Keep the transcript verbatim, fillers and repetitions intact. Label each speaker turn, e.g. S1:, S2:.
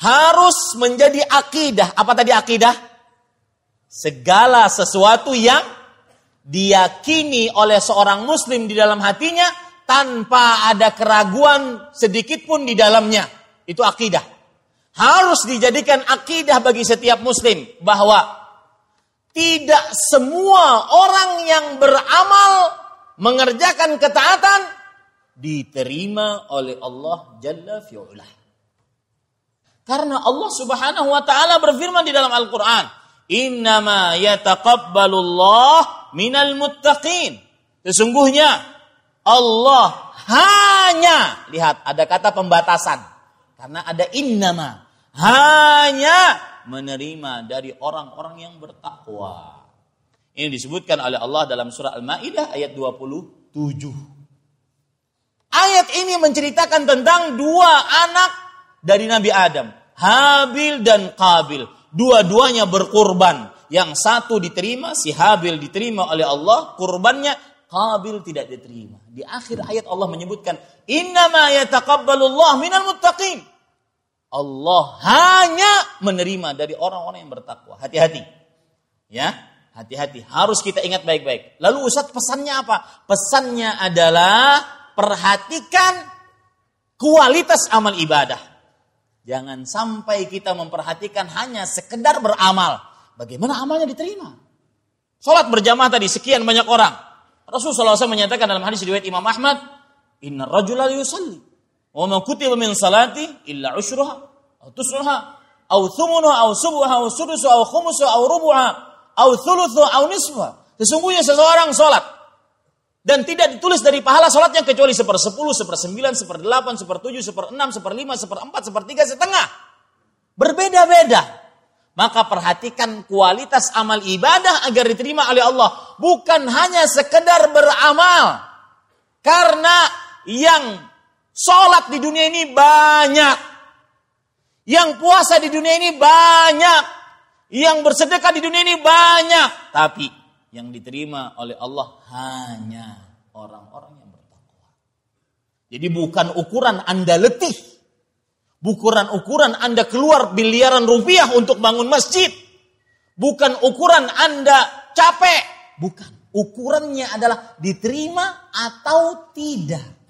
S1: harus menjadi akidah. Apa tadi akidah? Segala sesuatu yang diyakini oleh seorang muslim di dalam hatinya tanpa ada keraguan sedikit pun di dalamnya. Itu akidah. Harus dijadikan akidah bagi setiap muslim bahwa tidak semua orang yang beramal mengerjakan ketaatan diterima oleh Allah Jalla fi'ulah. Karena Allah Subhanahu wa taala berfirman di dalam Al-Qur'an, "Innama yataqabbalullah minal muttaqin." Sesungguhnya Allah hanya, lihat ada kata pembatasan. Karena ada innama, hanya menerima dari orang-orang yang bertakwa. Ini disebutkan oleh Allah dalam surah Al-Maidah ayat dua puluh tujuh. Ayat ini menceritakan tentang dua anak dari Nabi Adam, Habil dan Qabil. Dua-duanya berkurban. Yang satu diterima, si Habil diterima oleh Allah, kurbannya. Qabil tidak diterima. Di akhir ayat Allah menyebutkan, "Innama yataqabbalullah minal muttaqin." Allah hanya menerima dari orang-orang yang bertakwa. Hati-hati. Ya, hati-hati. Harus kita ingat baik-baik. Lalu Ustaz pesannya apa? Pesannya adalah perhatikan kualitas amal ibadah. Jangan sampai kita memperhatikan hanya sekedar beramal. Bagaimana amalnya diterima? Salat berjamaah tadi sekian banyak orang. Rasulullah shallallahu alaihi wasallam menyatakan dalam hadis riwayat Imam Ahmad, "Inna rajula yusalli, wa ma kutiba min salati illa ushruha, aw tusruha, aw thumunuha, aw subuha, aw sudusu, aw khumusu, aw rubuha, aw thuluthu, aw nisfuha." Sesungguhnya seseorang salat dan tidak ditulis dari pahala salatnya kecuali sepersepuluh, sepersembilan, seperdelapan, sepertujuh, seperenam, seperlima, seperempat, sepertiga, setengah. Berbeda-beda. Maka perhatikan kualitas amal ibadah agar diterima oleh Allah. Bukan hanya sekedar beramal. Karena yang sholat di dunia ini banyak. Yang puasa di dunia ini banyak. Yang bersedekah di dunia ini banyak. Tapi yang diterima oleh Allah hanya orang-orang yang bertakwa. Jadi bukan ukuran Anda letih. Bukan ukuran Anda keluar miliaran rupiah untuk bangun masjid. Bukan ukuran Anda capek. Bukan. Ukurannya adalah diterima atau tidak.